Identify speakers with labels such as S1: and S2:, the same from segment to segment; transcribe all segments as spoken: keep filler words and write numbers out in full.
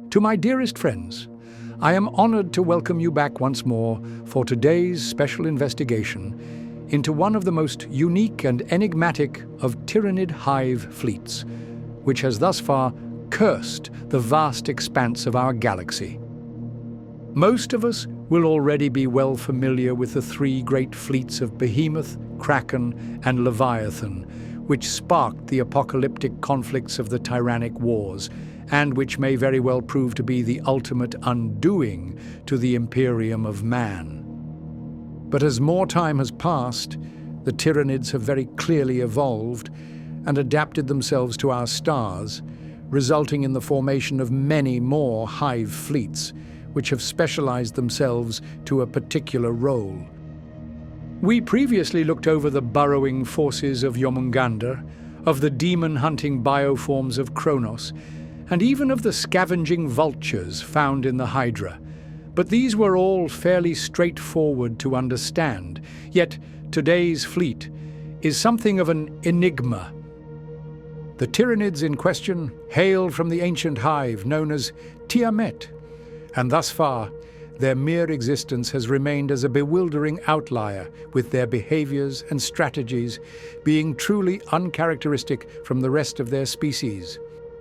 S1: To my dearest friends, I am honored to welcome you back once more for today's special investigation into one of the most unique and enigmatic of Tyranid hive fleets, which has thus far cursed the vast expanse of our galaxy. Most of us will already be well familiar with the three great fleets of Behemoth, Kraken, and Leviathan, which sparked the apocalyptic conflicts of the Tyrannic Wars, and which may very well prove to be the ultimate undoing to the Imperium of Man. But as more time has passed, the Tyranids have very clearly evolved and adapted themselves to our stars, resulting in the formation of many more hive fleets, which have specialized themselves to a particular role. We previously looked over the burrowing forces of Jormungandr, of the demon-hunting bioforms of Kronos, and even of the scavenging vultures found in the Hydra. But these were all fairly straightforward to understand, yet today's fleet is something of an enigma. The Tyranids in question hail from the ancient hive known as Tiamat, and thus far, their mere existence has remained as a bewildering outlier, with their behaviors and strategies being truly uncharacteristic from the rest of their species.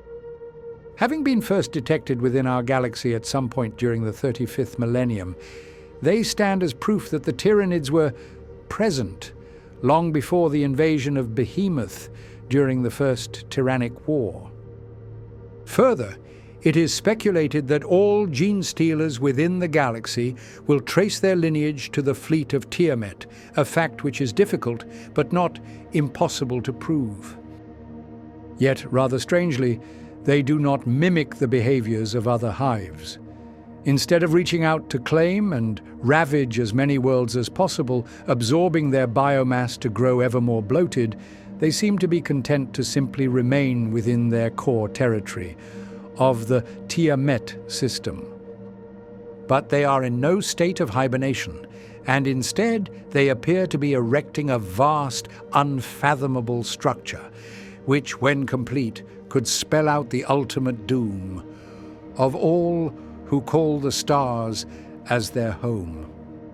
S1: Having been first detected within our galaxy at some point during the thirty-fifth millennium, they stand as proof that the Tyranids were present long before the invasion of Behemoth during the First Tyrannic War. Further, it is speculated that all gene stealers within the galaxy will trace their lineage to the fleet of Tiamat, a fact which is difficult but not impossible to prove. Yet, rather strangely, they do not mimic the behaviors of other hives. Instead of reaching out to claim and ravage as many worlds as possible, absorbing their biomass to grow ever more bloated, they seem to be content to simply remain within their core territory of the Tiamat system. But they are in no state of hibernation, and instead they appear to be erecting a vast, unfathomable structure, which, when complete, could spell out the ultimate doom of all who call the stars as their home.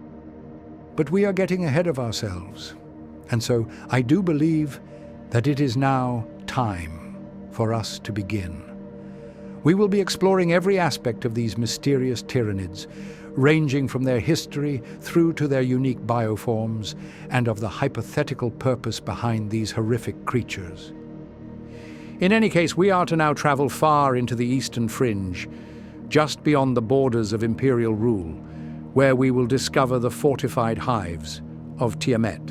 S1: But we are getting ahead of ourselves, and so I do believe that it is now time for us to begin. We will be exploring every aspect of these mysterious Tyranids, ranging from their history through to their unique bioforms and of the hypothetical purpose behind these horrific creatures. In any case, we are to now travel far into the eastern fringe, just beyond the borders of imperial rule, where we will discover the fortified hives of Tiamat.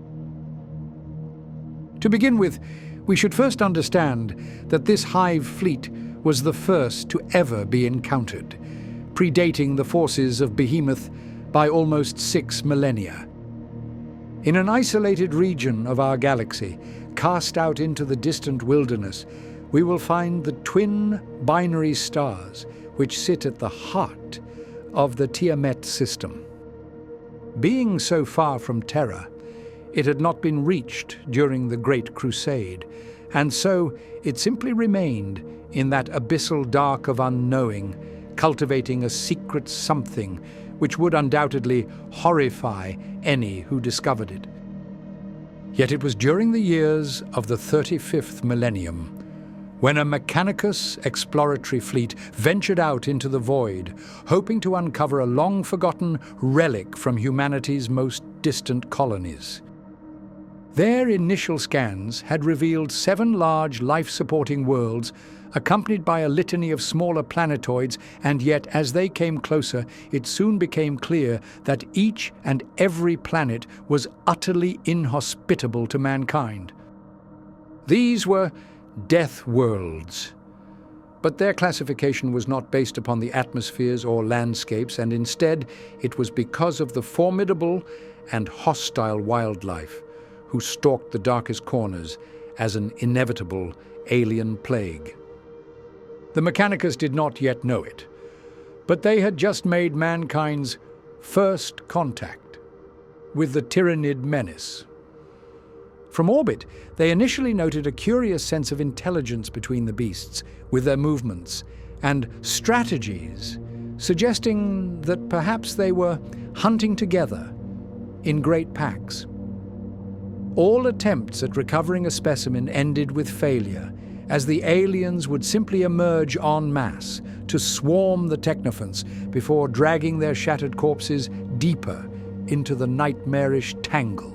S1: To begin with, we should first understand that this hive fleet was the first to ever be encountered, predating the forces of Behemoth by almost six millennia. In an isolated region of our galaxy, cast out into the distant wilderness, we will find the twin binary stars which sit at the heart of the Tiamat system. Being so far from Terra, it had not been reached during the Great Crusade, and so it simply remained in that abyssal dark of unknowing, cultivating a secret something which would undoubtedly horrify any who discovered it. Yet it was during the years of the thirty-fifth millennium when a Mechanicus exploratory fleet ventured out into the void, hoping to uncover a long-forgotten relic from humanity's most distant colonies. Their initial scans had revealed seven large life-supporting worlds accompanied by a litany of smaller planetoids, and yet as they came closer, it soon became clear that each and every planet was utterly inhospitable to mankind. These were death worlds, but their classification was not based upon the atmospheres or landscapes, and instead it was because of the formidable and hostile wildlife who stalked the darkest corners as an inevitable alien plague. The Mechanicus did not yet know it, but they had just made mankind's first contact with the Tyranid menace. From orbit, they initially noted a curious sense of intelligence between the beasts, with their movements, and strategies, suggesting that perhaps they were hunting together in great packs. All attempts at recovering a specimen ended with failure, as the aliens would simply emerge en masse to swarm the technophants before dragging their shattered corpses deeper into the nightmarish tangle.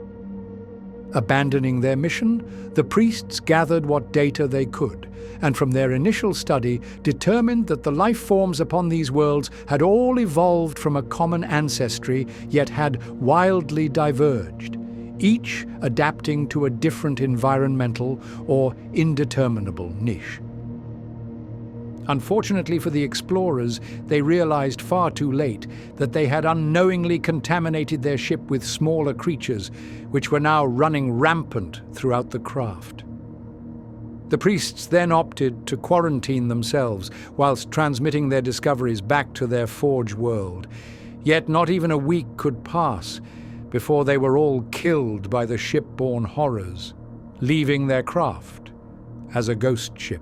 S1: Abandoning their mission, the priests gathered what data they could, and from their initial study determined that the life forms upon these worlds had all evolved from a common ancestry, yet had wildly diverged, each adapting to a different environmental or indeterminable niche. Unfortunately for the explorers, they realized far too late that they had unknowingly contaminated their ship with smaller creatures, which were now running rampant throughout the craft. The priests then opted to quarantine themselves whilst transmitting their discoveries back to their forge world. Yet not even a week could pass before they were all killed by the shipborne horrors, leaving their craft as a ghost ship.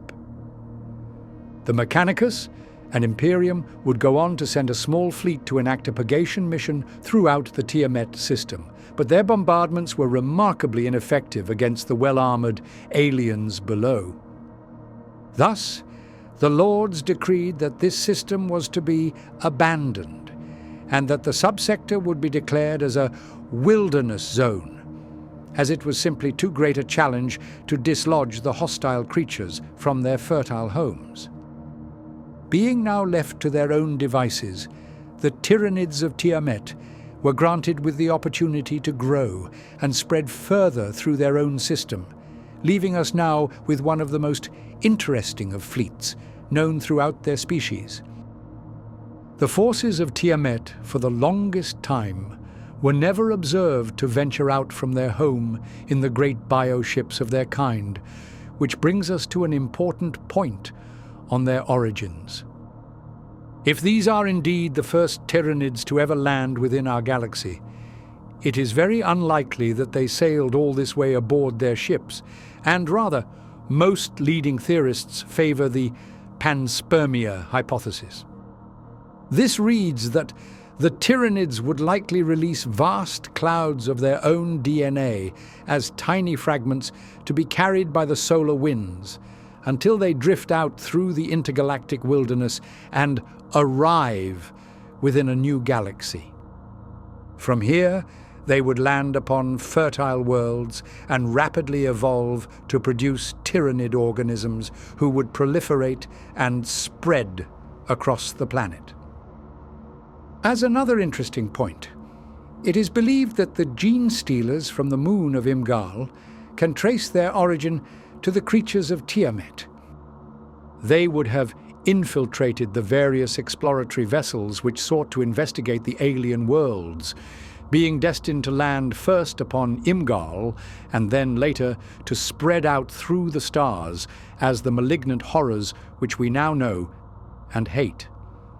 S1: The Mechanicus and Imperium would go on to send a small fleet to enact a purgation mission throughout the Tiamat system, but their bombardments were remarkably ineffective against the well-armored aliens below. Thus, the Lords decreed that this system was to be abandoned, and that the subsector would be declared as a wilderness zone, as it was simply too great a challenge to dislodge the hostile creatures from their fertile homes. Being now left to their own devices, the Tyranids of Tiamat were granted with the opportunity to grow and spread further through their own system, leaving us now with one of the most interesting of fleets known throughout their species. The forces of Tiamat, for the longest time, were never observed to venture out from their home in the great bioships of their kind, which brings us to an important point on their origins. If these are indeed the first Tyranids to ever land within our galaxy, it is very unlikely that they sailed all this way aboard their ships, and rather, most leading theorists favor the panspermia hypothesis. This reads that the Tyranids would likely release vast clouds of their own D N A as tiny fragments to be carried by the solar winds, until they drift out through the intergalactic wilderness and arrive within a new galaxy. From here, they would land upon fertile worlds and rapidly evolve to produce Tyranid organisms who would proliferate and spread across the planet. As another interesting point, it is believed that the gene stealers from the moon of Imgal can trace their origin to the creatures of Tiamat. They would have infiltrated the various exploratory vessels which sought to investigate the alien worlds, being destined to land first upon Imgal and then later to spread out through the stars as the malignant horrors which we now know and hate.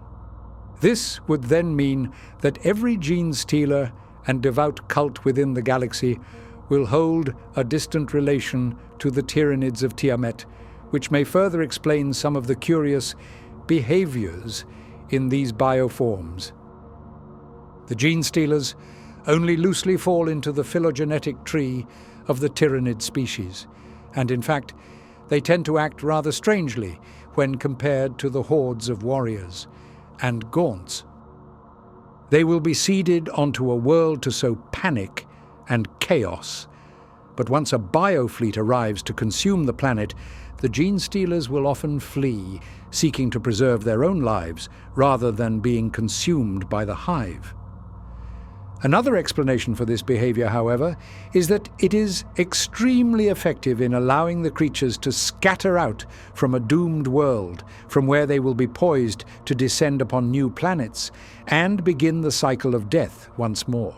S1: This would then mean that every gene stealer and devout cult within the galaxy will hold a distant relation to the Tyranids of Tiamat, which may further explain some of the curious behaviors in these bioforms. The gene stealers only loosely fall into the phylogenetic tree of the Tyranid species, and in fact, they tend to act rather strangely when compared to the hordes of warriors and gaunts. They will be seeded onto a world to sow panic and chaos, but once a biofleet arrives to consume the planet, the gene stealers will often flee, seeking to preserve their own lives rather than being consumed by the hive. Another explanation for this behavior, however, is that it is extremely effective in allowing the creatures to scatter out from a doomed world, from where they will be poised to descend upon new planets and begin the cycle of death once more.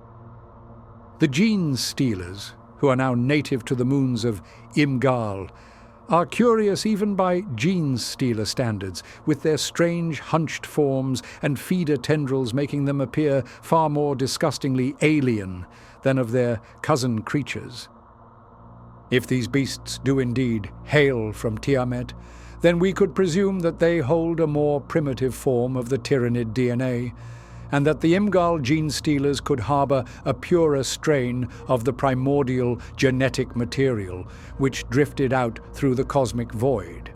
S1: The gene stealers, who are now native to the moons of Imgal, are curious even by gene stealer standards, with their strange hunched forms and feeder tendrils making them appear far more disgustingly alien than of their cousin creatures. If these beasts do indeed hail from Tiamat, then we could presume that they hold a more primitive form of the Tyranid D N A, and that the Imgal gene stealers could harbor a purer strain of the primordial genetic material which drifted out through the cosmic void.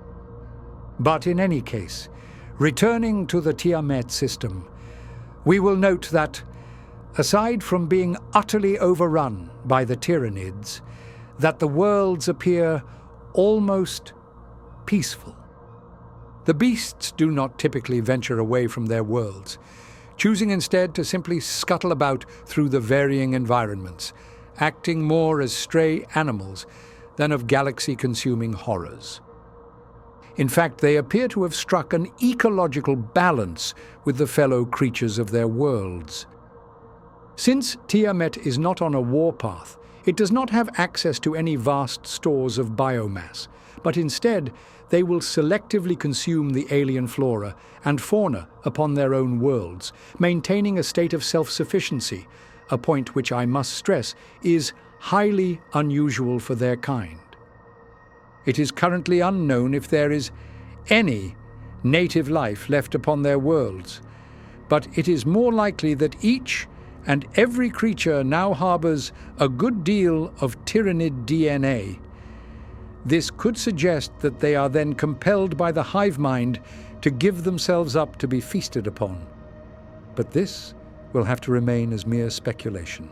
S1: But in any case, returning to the Tiamat system, we will note that, aside from being utterly overrun by the Tyranids, that the worlds appear almost peaceful. The beasts do not typically venture away from their worlds, choosing instead to simply scuttle about through the varying environments, acting more as stray animals than of galaxy-consuming horrors. In fact, they appear to have struck an ecological balance with the fellow creatures of their worlds. Since Tiamat is not on a warpath, it does not have access to any vast stores of biomass, but instead they will selectively consume the alien flora and fauna upon their own worlds, maintaining a state of self-sufficiency, a point which I must stress is highly unusual for their kind. It is currently unknown if there is any native life left upon their worlds, but it is more likely that each and every creature now harbors a good deal of Tyranid D N A. This could suggest that they are then compelled by the hive mind to give themselves up to be feasted upon. But this will have to remain as mere speculation.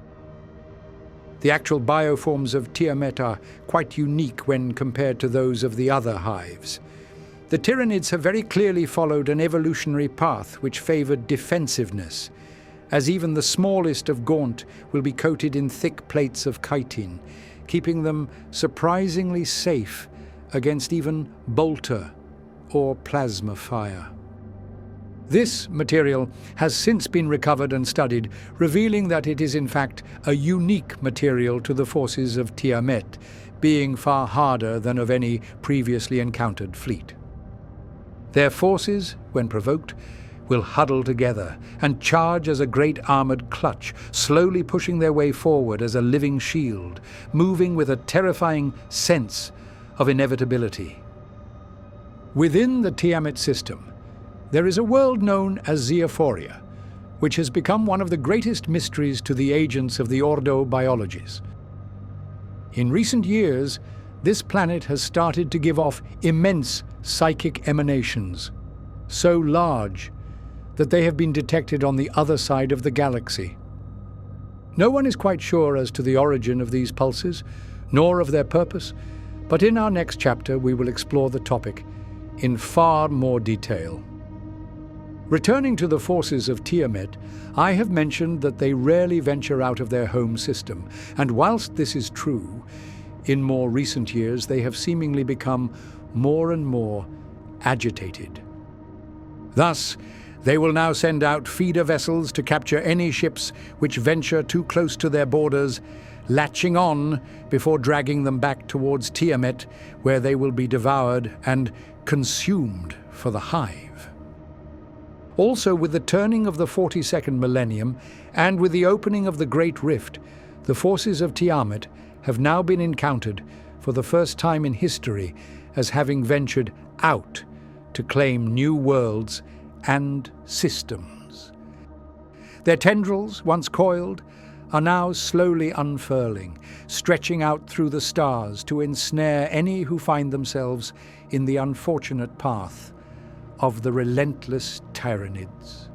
S1: The actual bioforms of Tiamat are quite unique when compared to those of the other hives. The Tyranids have very clearly followed an evolutionary path which favored defensiveness, as even the smallest of Gaunt will be coated in thick plates of chitin, keeping them surprisingly safe against even bolter or plasma fire. This material has since been recovered and studied, revealing that it is in fact a unique material to the forces of Tiamat, being far harder than of any previously encountered fleet. Their forces, when provoked, will huddle together and charge as a great armored clutch, slowly pushing their way forward as a living shield, moving with a terrifying sense of inevitability. Within the Tiamat system, there is a world known as Zeophoria, which has become one of the greatest mysteries to the agents of the Ordo Biologies. In recent years, this planet has started to give off immense psychic emanations, so large that they have been detected on the other side of the galaxy. No one is quite sure as to the origin of these pulses, nor of their purpose, but in our next chapter we will explore the topic in far more detail. Returning to the forces of Tiamat, I have mentioned that they rarely venture out of their home system, and whilst this is true, in more recent years they have seemingly become more and more agitated. Thus, they will now send out feeder vessels to capture any ships which venture too close to their borders, latching on before dragging them back towards Tiamat, where they will be devoured and consumed for the hive. Also, with the turning of the forty-second millennium and with the opening of the Great Rift, the forces of Tiamat have now been encountered for the first time in history as having ventured out to claim new worlds and systems. Their tendrils, once coiled, are now slowly unfurling, stretching out through the stars to ensnare any who find themselves in the unfortunate path of the relentless Tyranids.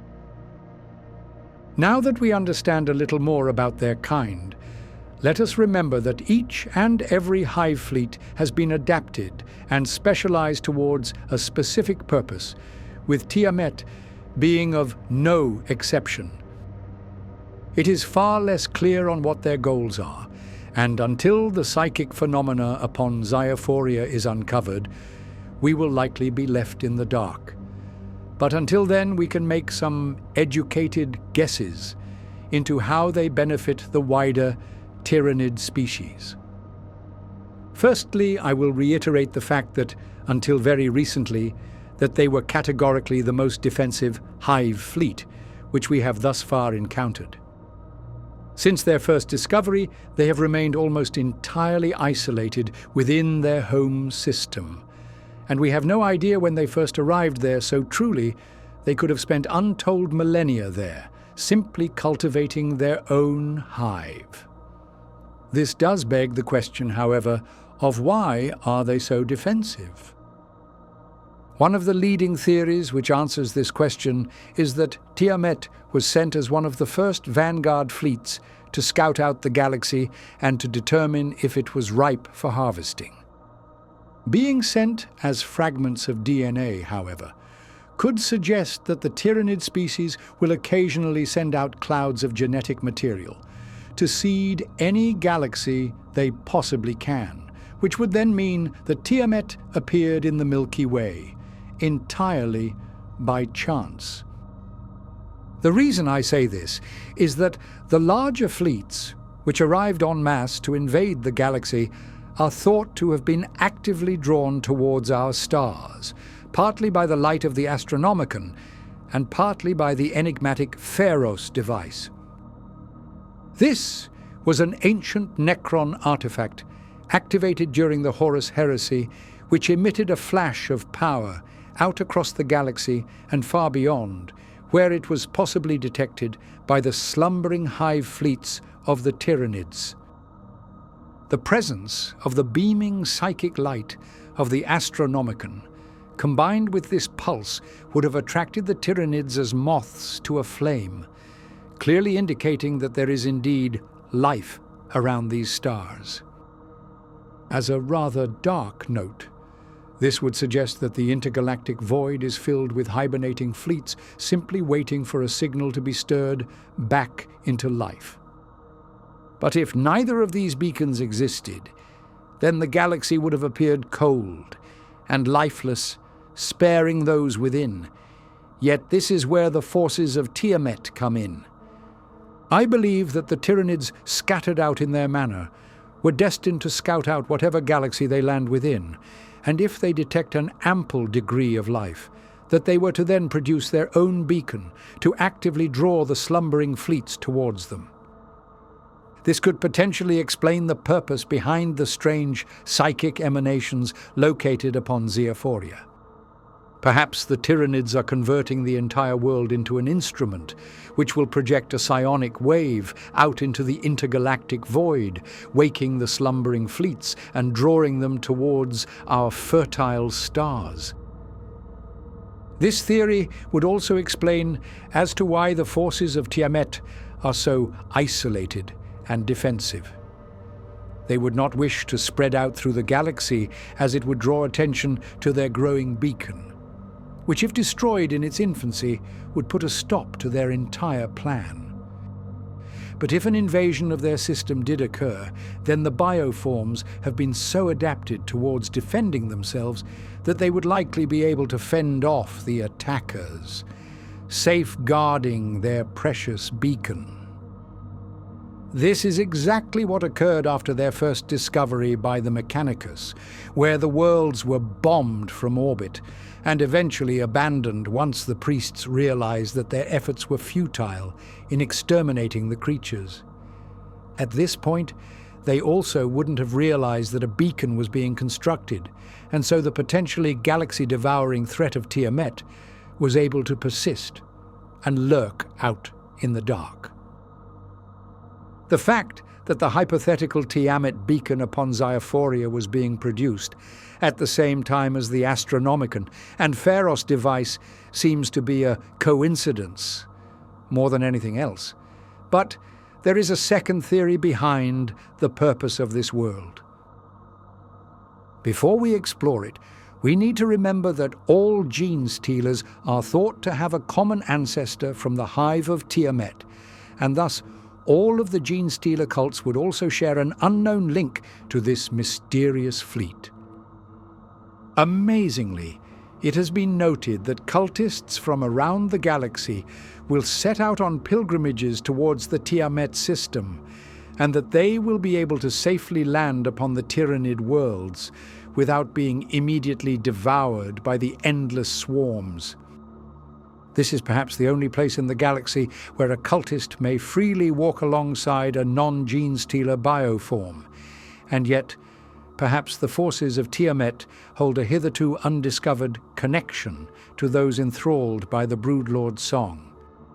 S1: Now that we understand a little more about their kind, let us remember that each and every hive fleet has been adapted and specialized towards a specific purpose, with Tiamat being of no exception. It is far less clear on what their goals are, and until the psychic phenomena upon Zeophoria is uncovered, we will likely be left in the dark. But until then, we can make some educated guesses into how they benefit the wider Tyranid species. Firstly, I will reiterate the fact that, until very recently, that they were categorically the most defensive hive fleet which we have thus far encountered. Since their first discovery, they have remained almost entirely isolated within their home system, And we have no idea when they first arrived there, so truly they could have spent untold millennia there, simply cultivating their own hive. This does beg the question, however, of why are they so defensive? One of the leading theories which answers this question is that Tiamat was sent as one of the first vanguard fleets to scout out the galaxy and to determine if it was ripe for harvesting. Being sent as fragments of D N A, however, could suggest that the Tyranid species will occasionally send out clouds of genetic material to seed any galaxy they possibly can, which would then mean that Tiamat appeared in the Milky Way, entirely by chance. The reason I say this is that the larger fleets, which arrived en masse to invade the galaxy, are thought to have been actively drawn towards our stars, partly by the light of the Astronomicon and partly by the enigmatic Pharos device. This was an ancient Necron artifact activated during the Horus Heresy, which emitted a flash of power out across the galaxy and far beyond, where it was possibly detected by the slumbering hive fleets of the Tyranids. The presence of the beaming psychic light of the Astronomicon, combined with this pulse, would have attracted the Tyranids as moths to a flame, clearly indicating that there is indeed life around these stars. As a rather dark note, this would suggest that the intergalactic void is filled with hibernating fleets simply waiting for a signal to be stirred back into life. But if neither of these beacons existed, then the galaxy would have appeared cold and lifeless, sparing those within. Yet this is where the forces of Tiamat come in. I believe that the Tyranids, scattered out in their manner, were destined to scout out whatever galaxy they land within, and if they detect an ample degree of life, that they were to then produce their own beacon to actively draw the slumbering fleets towards them. This could potentially explain the purpose behind the strange psychic emanations located upon Zeophoria. Perhaps the Tyranids are converting the entire world into an instrument, which will project a psionic wave out into the intergalactic void, waking the slumbering fleets and drawing them towards our fertile stars. This theory would also explain as to why the forces of Tiamat are so isolated and defensive. They would not wish to spread out through the galaxy, as it would draw attention to their growing beacon, which, if destroyed in its infancy, would put a stop to their entire plan. But if an invasion of their system did occur, then the bioforms have been so adapted towards defending themselves that they would likely be able to fend off the attackers, safeguarding their precious beacon. This is exactly what occurred after their first discovery by the Mechanicus, where the worlds were bombed from orbit and eventually abandoned once the priests realized that their efforts were futile in exterminating the creatures. At this point, they also wouldn't have realized that a beacon was being constructed, and so the potentially galaxy-devouring threat of Tiamat was able to persist and lurk out in the dark. The fact that the hypothetical Tiamat beacon upon Zeophoria was being produced at the same time as the Astronomicon and Pharos device seems to be a coincidence more than anything else. But there is a second theory behind the purpose of this world. Before we explore it, we need to remember that all gene stealers are thought to have a common ancestor from the hive of Tiamat, and thus all of the gene stealer cults would also share an unknown link to this mysterious fleet. Amazingly, it has been noted that cultists from around the galaxy will set out on pilgrimages towards the Tiamat system, and that they will be able to safely land upon the Tyranid worlds without being immediately devoured by the endless swarms. This is perhaps the only place in the galaxy where a cultist may freely walk alongside a non-gene stealer bioform, and yet perhaps the forces of Tiamat hold a hitherto undiscovered connection to those enthralled by the Broodlord's song.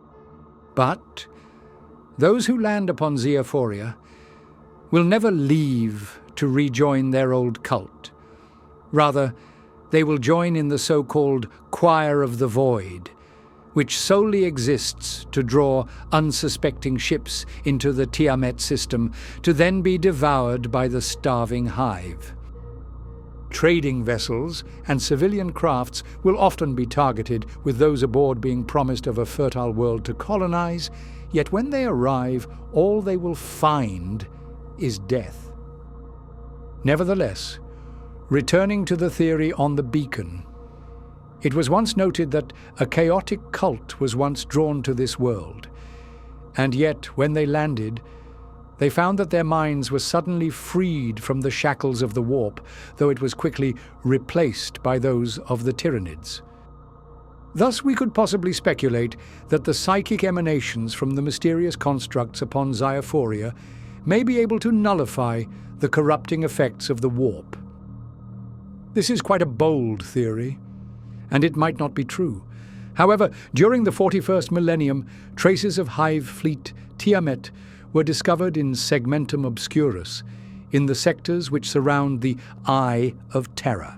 S1: But those who land upon Zeophoria will never leave to rejoin their old cult. Rather, they will join in the so-called Choir of the Void, which solely exists to draw unsuspecting ships into the Tiamat system, to then be devoured by the starving hive. Trading vessels and civilian crafts will often be targeted, with those aboard being promised of a fertile world to colonize, yet when they arrive, all they will find is death. Nevertheless, returning to the theory on the beacon, it was once noted that a chaotic cult was once drawn to this world, and yet when they landed, they found that their minds were suddenly freed from the shackles of the warp, though it was quickly replaced by those of the Tyranids. Thus we could possibly speculate that the psychic emanations from the mysterious constructs upon Zeophoria may be able to nullify the corrupting effects of the warp. This is quite a bold theory, and it might not be true. However, during the forty-first millennium, traces of Hive Fleet Tiamat were discovered in Segmentum Obscurus, in the sectors which surround the Eye of Terror.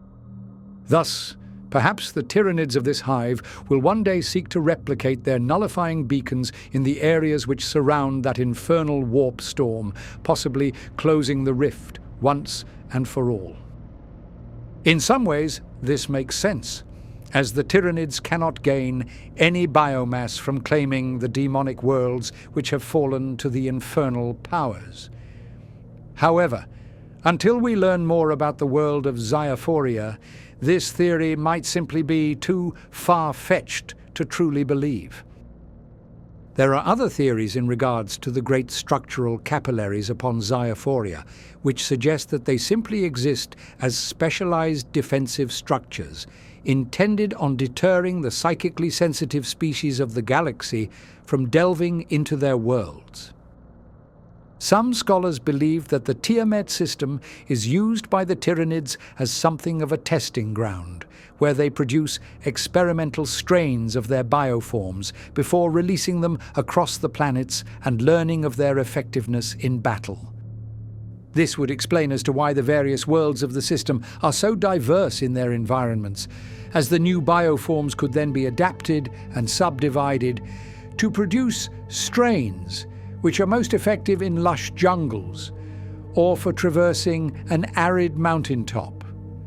S1: Thus, perhaps the Tyranids of this hive will one day seek to replicate their nullifying beacons in the areas which surround that infernal warp storm, possibly closing the rift once and for all. In some ways, this makes sense, as the Tyranids cannot gain any biomass from claiming the demonic worlds which have fallen to the infernal powers. However, until we learn more about the world of Zeophoria, this theory might simply be too far-fetched to truly believe. There are other theories in regards to the great structural capillaries upon Zeophoria, which suggest that they simply exist as specialized defensive structures, intended on deterring the psychically sensitive species of the galaxy from delving into their worlds. Some scholars believe that the Tiamat system is used by the Tyranids as something of a testing ground, where they produce experimental strains of their bioforms before releasing them across the planets and learning of their effectiveness in battle. This would explain as to why the various worlds of the system are so diverse in their environments, as the new bioforms could then be adapted and subdivided to produce strains which are most effective in lush jungles or for traversing an arid mountaintop.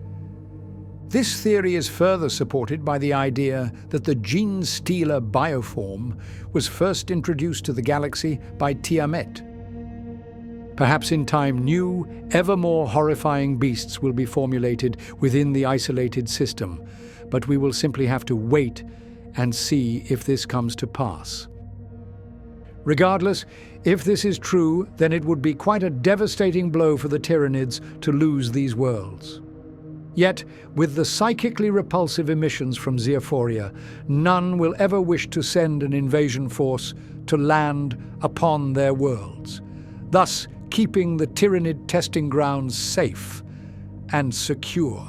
S1: This theory is further supported by the idea that the Genestealer bioform was first introduced to the galaxy by Tiamat. Perhaps in time new, ever more horrifying beasts will be formulated within the isolated system, but we will simply have to wait and see if this comes to pass. Regardless, if this is true, then it would be quite a devastating blow for the Tyranids to lose these worlds. Yet, with the psychically repulsive emissions from Zeophoria, none will ever wish to send an invasion force to land upon their worlds, thus keeping the Tyranid testing grounds safe and secure.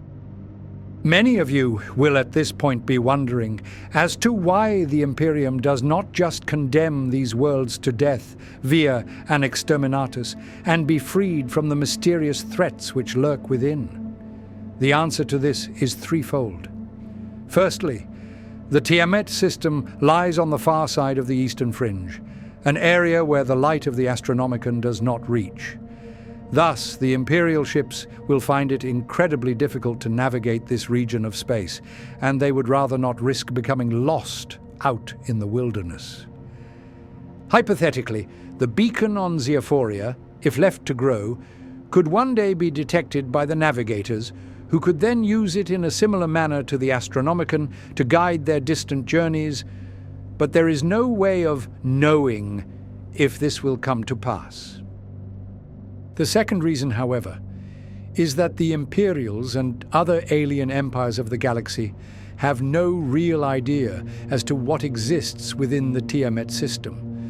S1: Many of you will at this point be wondering as to why the Imperium does not just condemn these worlds to death via an exterminatus and be freed from the mysterious threats which lurk within. The answer to this is threefold. Firstly, the Tiamat system lies on the far side of the eastern fringe, an area where the light of the Astronomicon does not reach. Thus, the Imperial ships will find it incredibly difficult to navigate this region of space, and they would rather not risk becoming lost out in the wilderness. Hypothetically, the beacon on Zeophoria, if left to grow, could one day be detected by the navigators, who could then use it in a similar manner to the Astronomicon to guide their distant journeys, but there is no way of knowing if this will come to pass. The second reason, however, is that the Imperials and other alien empires of the galaxy have no real idea as to what exists within the Tiamat system.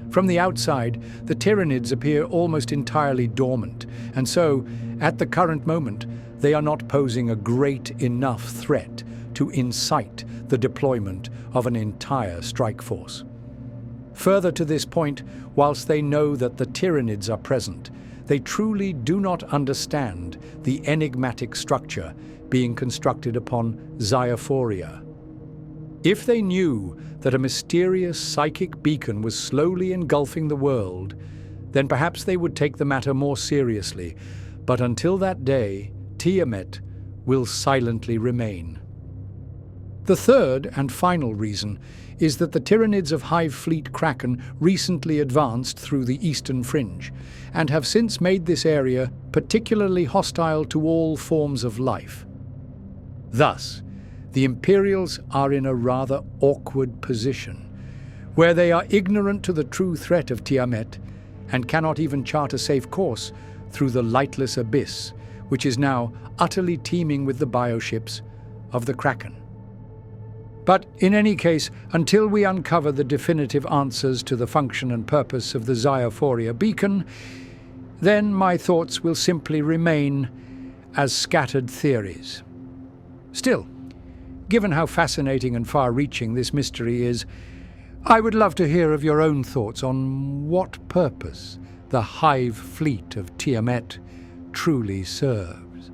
S1: From the outside, the Tyranids appear almost entirely dormant, and so, at the current moment, they are not posing a great enough threat to incite the deployment of an entire strike force. Further to this point, whilst they know that the Tyranids are present, they truly do not understand the enigmatic structure being constructed upon Xiaphoria. If they knew that a mysterious psychic beacon was slowly engulfing the world, then perhaps they would take the matter more seriously. But until that day, Tiamat will silently remain. The third and final reason is that the Tyranids of Hive Fleet Kraken recently advanced through the eastern fringe, and have since made this area particularly hostile to all forms of life. Thus, the Imperials are in a rather awkward position, where they are ignorant to the true threat of Tiamat and cannot even chart a safe course through the lightless abyss, which is now utterly teeming with the bioships of the Kraken. But in any case, until we uncover the definitive answers to the function and purpose of the Xiaphoria beacon, then my thoughts will simply remain as scattered theories. Still, given how fascinating and far-reaching this mystery is, I would love to hear of your own thoughts on what purpose the Hive Fleet of Tiamat truly serves.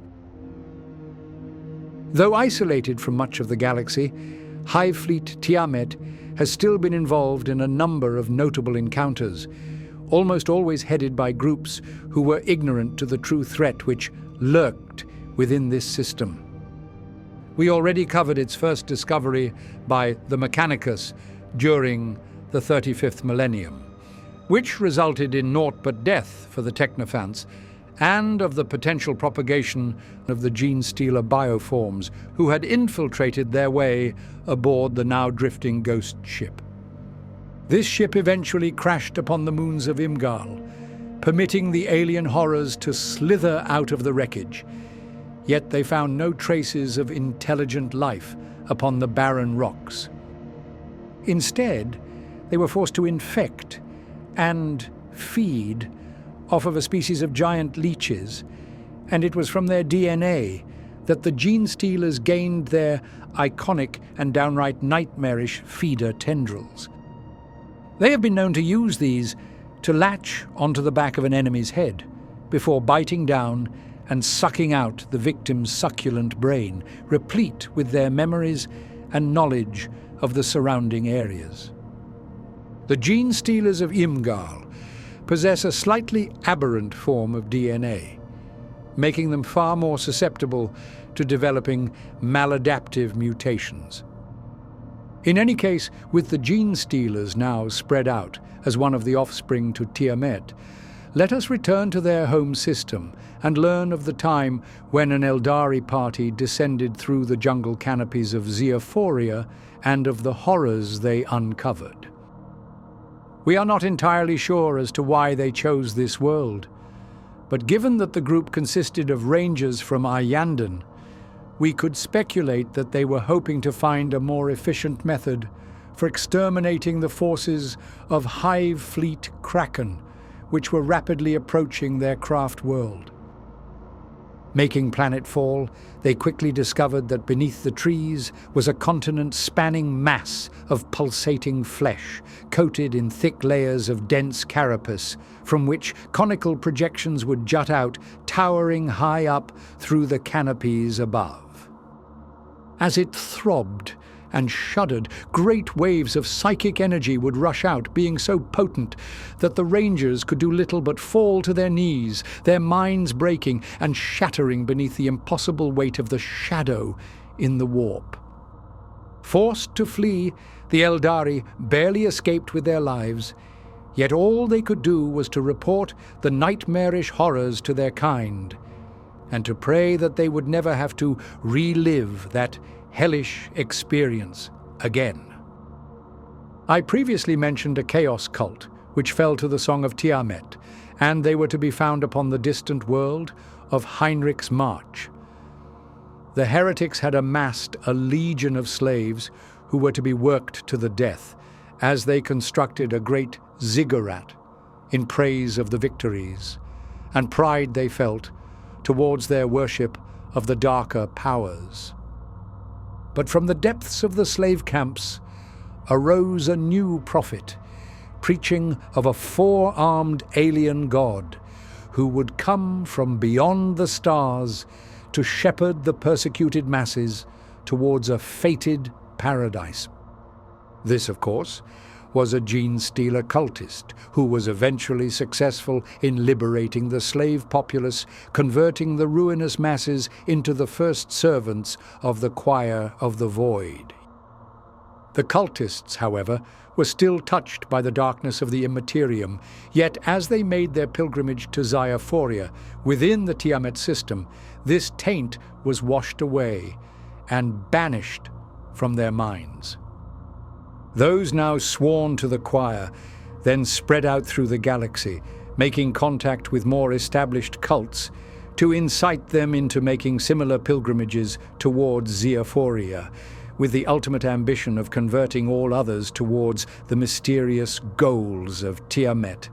S1: Though isolated from much of the galaxy, Hive Fleet Tiamat has still been involved in a number of notable encounters, almost always headed by groups who were ignorant to the true threat which lurked within this system. We already covered its first discovery by the Mechanicus during the thirty-fifth millennium, which resulted in naught but death for the Technophants, and of the potential propagation of the Genestealer bioforms who had infiltrated their way aboard the now drifting ghost ship. This ship eventually crashed upon the moons of Imgal, permitting the alien horrors to slither out of the wreckage. Yet they found no traces of intelligent life upon the barren rocks. Instead, they were forced to infect and feed off of a species of giant leeches, and it was from their D N A that the Genestealers gained their iconic and downright nightmarish feeder tendrils. They have been known to use these to latch onto the back of an enemy's head before biting down and sucking out the victim's succulent brain, replete with their memories and knowledge of the surrounding areas. The Genestealers of Imgal possess a slightly aberrant form of D N A, making them far more susceptible to developing maladaptive mutations. In any case, with the Genestealers now spread out as one of the offspring to Tiamat, let us return to their home system and learn of the time when an Eldari party descended through the jungle canopies of Xiaphoria and of the horrors they uncovered. We are not entirely sure as to why they chose this world, but given that the group consisted of rangers from Iyanden, we could speculate that they were hoping to find a more efficient method for exterminating the forces of Hive Fleet Kraken, which were rapidly approaching their craft world. Making planetfall, they quickly discovered that beneath the trees was a continent-spanning mass of pulsating flesh, coated in thick layers of dense carapace, from which conical projections would jut out, towering high up through the canopies above. As it throbbed and shuddered, great waves of psychic energy would rush out, being so potent that the Rangers could do little but fall to their knees, their minds breaking and shattering beneath the impossible weight of the shadow in the warp. Forced to flee, the Eldari barely escaped with their lives, yet all they could do was to report the nightmarish horrors to their kind, and to pray that they would never have to relive that hellish experience again. I previously mentioned a chaos cult which fell to the Song of Tiamat, and they were to be found upon the distant world of Heinrich's March. The heretics had amassed a legion of slaves who were to be worked to the death as they constructed a great ziggurat in praise of the victories, and pride they felt towards their worship of the darker powers. But from the depths of the slave camps arose a new prophet, preaching of a four-armed alien god who would come from beyond the stars to shepherd the persecuted masses towards a fated paradise. This, of course, was a gene-stealer cultist who was eventually successful in liberating the slave populace, converting the ruinous masses into the first servants of the choir of the void. The cultists, however, were still touched by the darkness of the Immaterium, yet as they made their pilgrimage to Xaiophoria within the Tiamat system, this taint was washed away and banished from their minds. Those now sworn to the choir then spread out through the galaxy, making contact with more established cults to incite them into making similar pilgrimages towards Xaiophoria, with the ultimate ambition of converting all others towards the mysterious goals of Tiamat.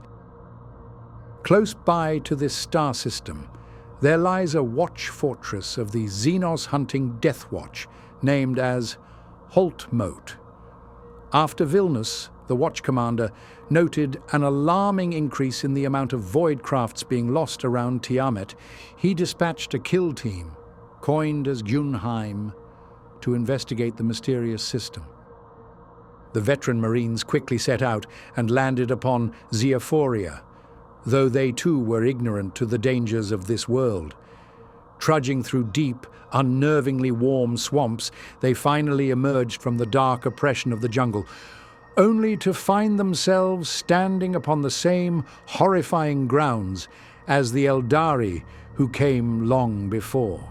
S1: Close by to this star system, there lies a watch fortress of the Xenos-hunting Death Watch, named as Holtmote. After Vilnus, the watch commander, noted an alarming increase in the amount of void crafts being lost around Tiamat, he dispatched a kill team, coined as Gunheim, to investigate the mysterious system. The veteran Marines quickly set out and landed upon Xaiophoria, though they too were ignorant to the dangers of this world. Trudging through deep, unnervingly warm swamps, they finally emerged from the dark oppression of the jungle, only to find themselves standing upon the same horrifying grounds as the Eldari who came long before.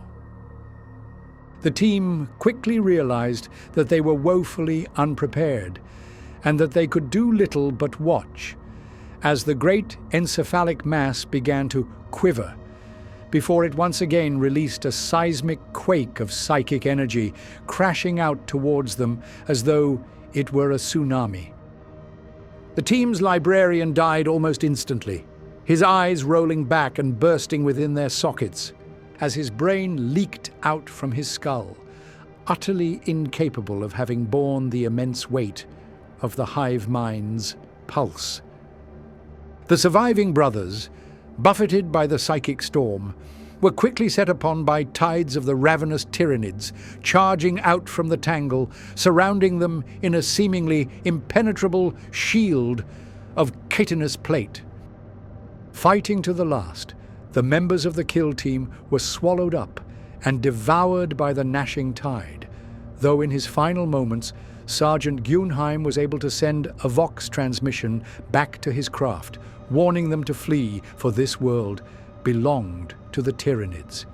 S1: The team quickly realized that they were woefully unprepared, and that they could do little but watch, as the great encephalic mass began to quiver, before it once again released a seismic quake of psychic energy, crashing out towards them as though it were a tsunami. The team's librarian died almost instantly, his eyes rolling back and bursting within their sockets, as his brain leaked out from his skull, utterly incapable of having borne the immense weight of the hive mind's pulse. The surviving brothers, buffeted by the psychic storm, were quickly set upon by tides of the ravenous Tyranids, charging out from the tangle, surrounding them in a seemingly impenetrable shield of chitinous plate. Fighting to the last, the members of the kill team were swallowed up and devoured by the gnashing tide, though in his final moments, Sergeant Gunheim was able to send a Vox transmission back to his craft, warning them to flee, for this world belonged to the Tyranids.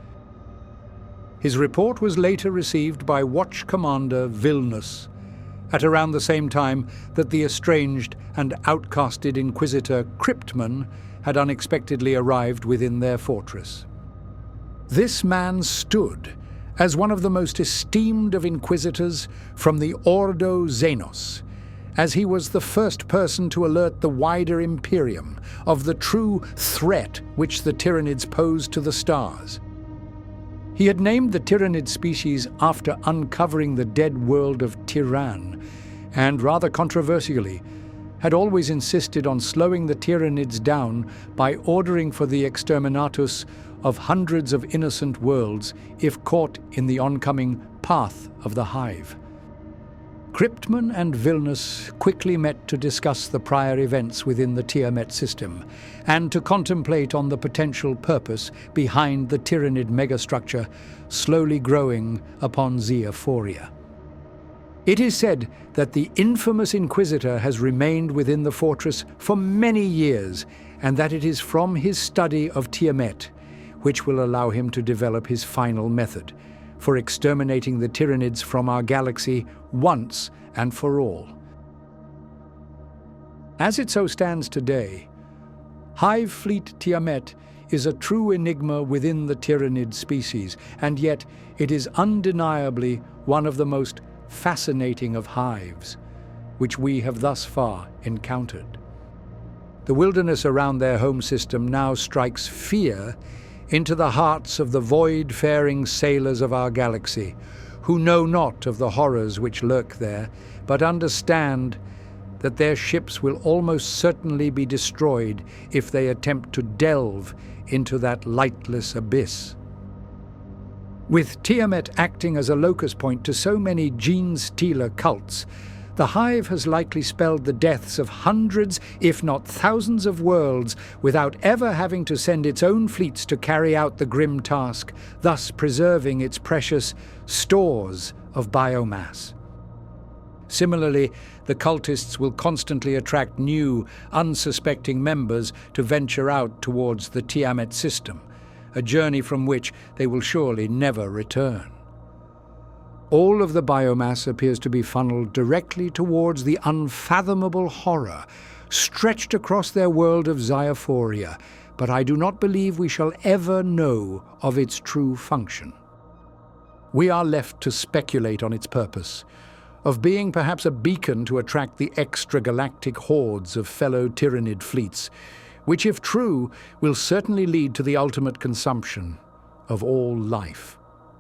S1: His report was later received by Watch Commander Vilnus, at around the same time that the estranged and outcasted Inquisitor Cryptman had unexpectedly arrived within their fortress. This man stood as one of the most esteemed of Inquisitors from the Ordo Xenos, as he was the first person to alert the wider Imperium of the true threat which the Tyranids posed to the stars. He had named the Tyranid species after uncovering the dead world of Tyran, and rather controversially, had always insisted on slowing the Tyranids down by ordering for the exterminatus of hundreds of innocent worlds if caught in the oncoming path of the Hive. Cryptman and Vilnus quickly met to discuss the prior events within the Tiamat system, and to contemplate on the potential purpose behind the Tyranid megastructure slowly growing upon Xaiophoria. It is said that the infamous Inquisitor has remained within the fortress for many years, and that it is from his study of Tiamat which will allow him to develop his final method for exterminating the Tyranids from our galaxy once and for all. As it so stands today, Hive Fleet Tiamat is a true enigma within the Tyranid species, and yet it is undeniably one of the most fascinating of hives which we have thus far encountered. The wilderness around their home system now strikes fear into the hearts of the void-faring sailors of our galaxy, who know not of the horrors which lurk there, but understand that their ships will almost certainly be destroyed if they attempt to delve into that lightless abyss. With Tiamat acting as a locus point to so many gene-stealer cults, the Hive has likely spelled the deaths of hundreds, if not thousands of worlds without ever having to send its own fleets to carry out the grim task, thus preserving its precious stores of biomass. Similarly, the cultists will constantly attract new, unsuspecting members to venture out towards the Tiamat system, a journey from which they will surely never return. All of the biomass appears to be funneled directly towards the unfathomable horror stretched across their world of Xaiophoria, but I do not believe we shall ever know of its true function. We are left to speculate on its purpose, of being perhaps a beacon to attract the extragalactic hordes of fellow Tyranid fleets, which, if true, will certainly lead to the ultimate consumption of all life.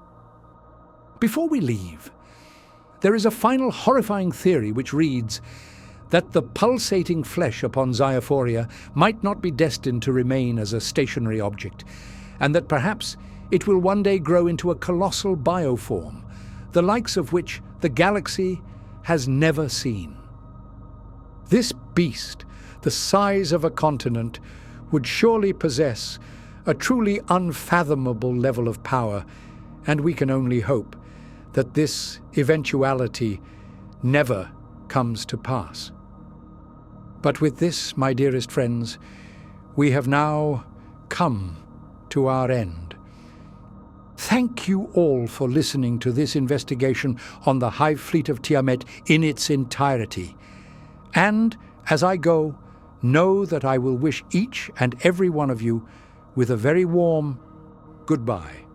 S1: Before we leave, there is a final horrifying theory which reads that the pulsating flesh upon Xaiophoria might not be destined to remain as a stationary object, and that perhaps it will one day grow into a colossal bioform, the likes of which the galaxy has never seen. This beast, the size of a continent, would surely possess a truly unfathomable level of power, and we can only hope that this eventuality never comes to pass. But with this, my dearest friends, we have now come to our end. Thank you all for listening to this investigation on the Hive Fleet of Tiamat in its entirety. And, as I go, know that I will wish each and every one of you with a very warm goodbye.